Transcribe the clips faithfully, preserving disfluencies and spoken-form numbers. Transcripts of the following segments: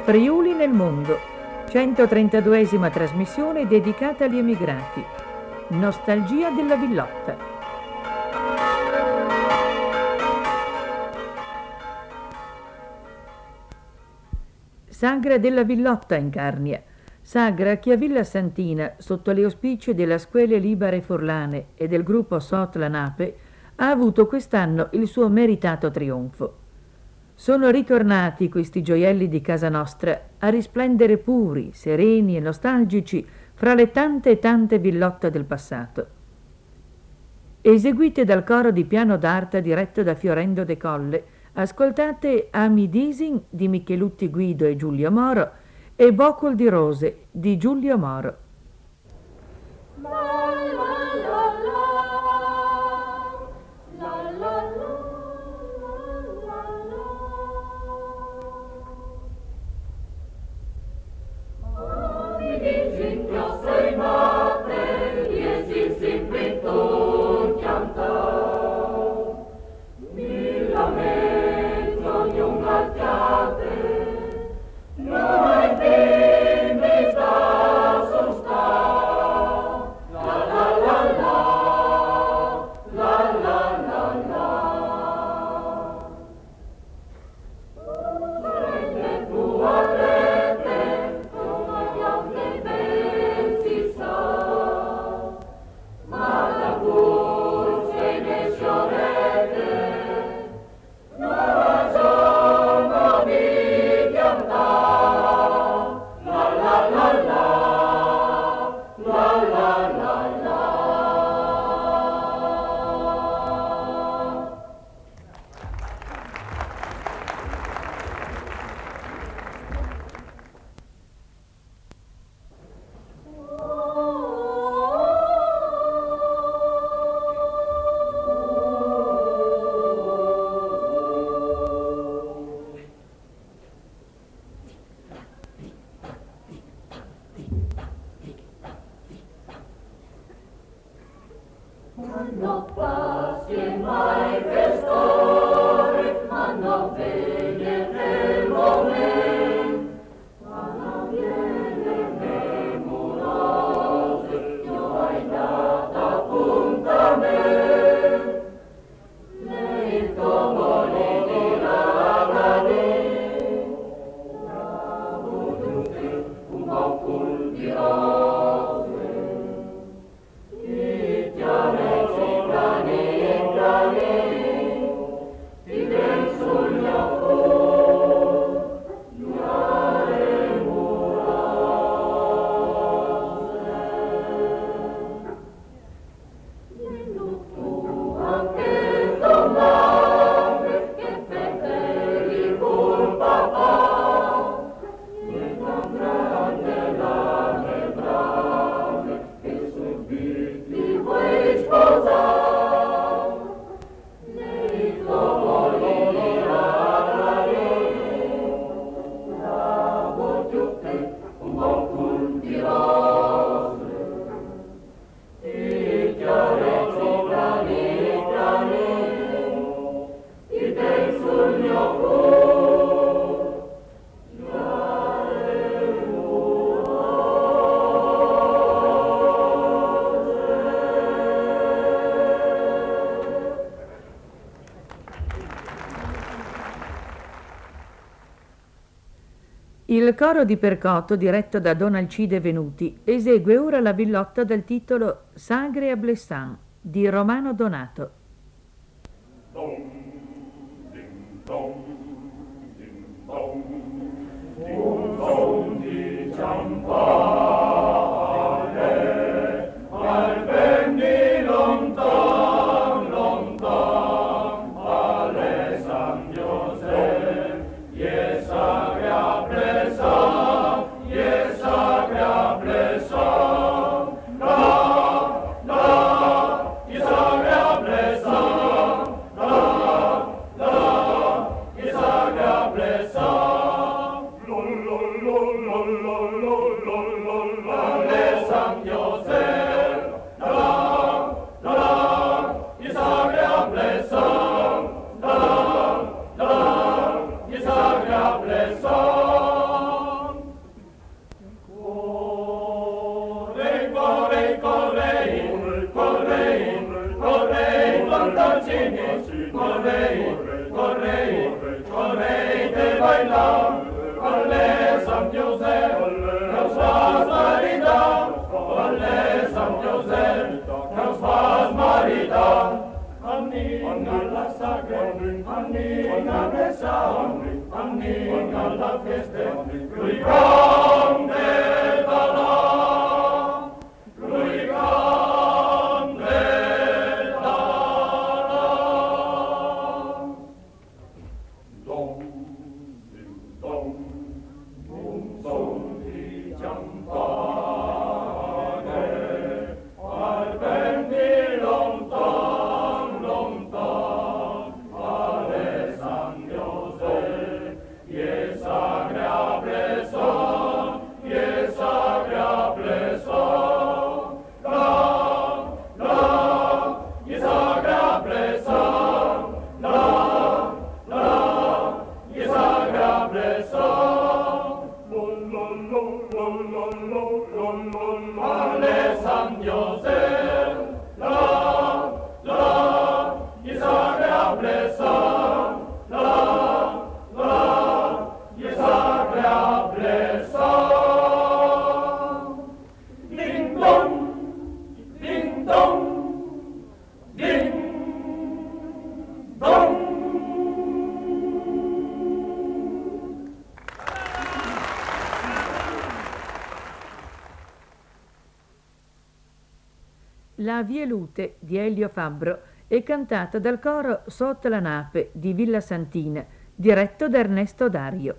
Friuli nel mondo, centotrentaduesima trasmissione dedicata agli emigrati. Nostalgia della Villotta. Sagra della Villotta in Carnia. Sagra che a Villa Santina, sotto le auspici della Scuole Libere Forlane e del gruppo Sot La Nape, ha avuto quest'anno il suo meritato trionfo. Sono ritornati questi gioielli di casa nostra a risplendere puri, sereni e nostalgici fra le tante e tante villotte del passato. Eseguite dal coro di piano d'arta diretto da Fiorendo De Colle, ascoltate Ami Disin di Michelutti Guido e Giulio Moro e Vocal di Rose di Giulio Moro. Il coro di Percoto, diretto da Don Alcide Venuti, esegue ora la villotta dal titolo Sagre a Blessan di Romano Donato. Dom, ding, dom, ding, dom, ding, dom di campane, al ben di lontan, lontan, alle San José, ye sagre a Blessan, ye sagre a Blessan, la, la, ye sagre a Blessan. Correi, correi, correi, correi de bailar, alle San José, nos faz maridar, alle San José, nos faz maridar. Anni alla sagra, anni alla messa, anni alla festa, lui grande darà, lui grande darà. Dom, dom, un son di campane, al ben di lontan, lontan, alle San José, yes agreable son, yes agreable son, la, la, yes agreable son, la, la, yes agreable son, lo, lo, lo, lo, lo, lo, lo, lo, lo, alle San José, la, la, yes agreable son, la, la, yes agreable son. Ding dong, ding dong, ding dong. La Vielute di Elio Fabbro è cantata dal coro Sotto la Nape di Villa Santina, diretto da Ernesto Dario.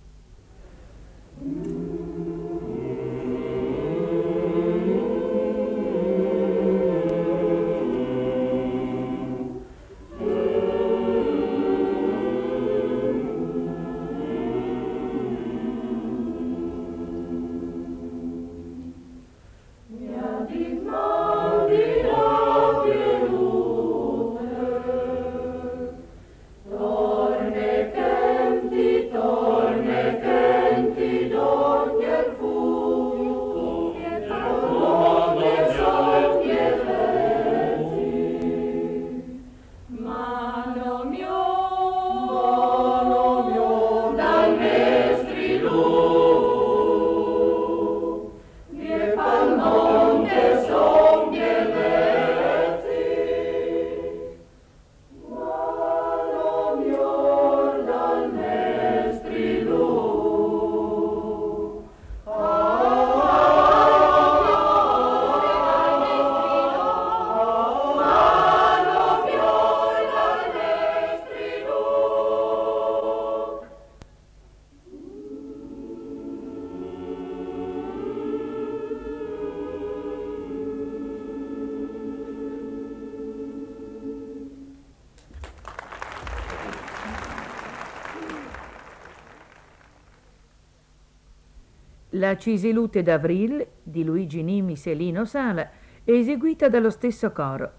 La Cisilute d'Avril di Luigi Nimis e Lino Sala è eseguita dallo stesso coro.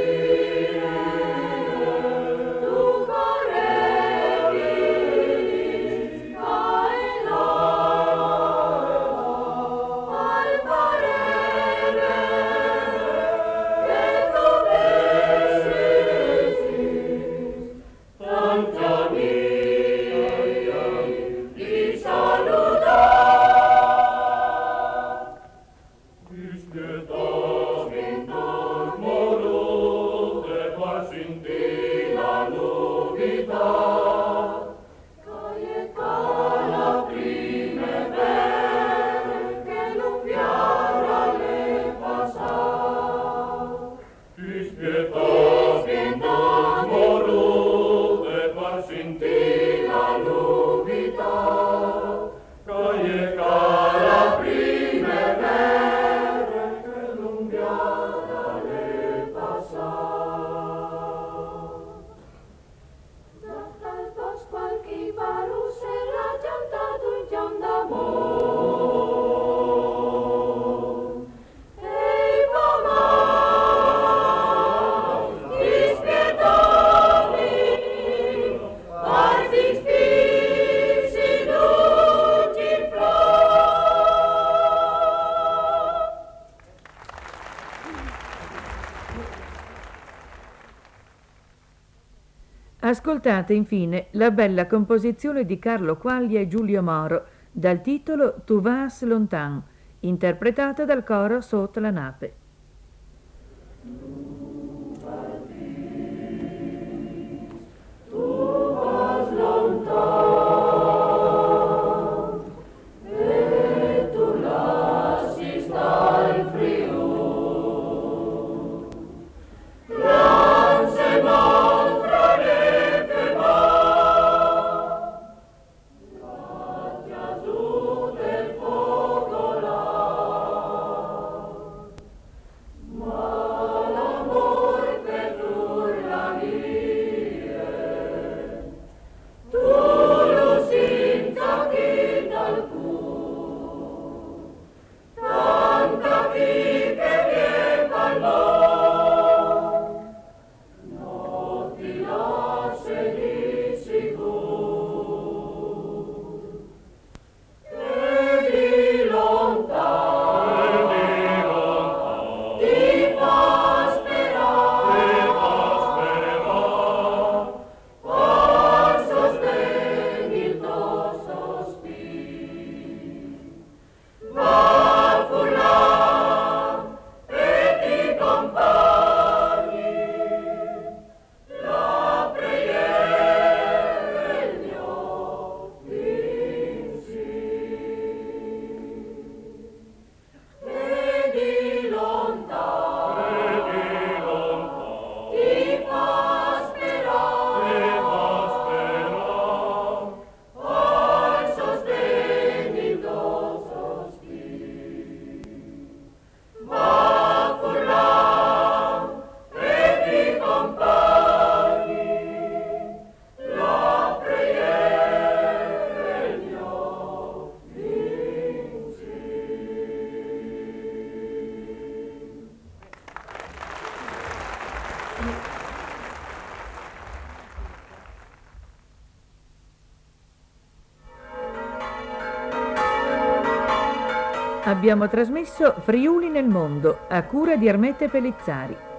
Tu correvi Ascoltate infine la bella composizione di Carlo Quaglia e Giulio Moro dal titolo Tu vas longtemps, interpretata dal coro Sot la Nape. Abbiamo trasmesso Friuli nel mondo a cura di Ermete Pellizzari.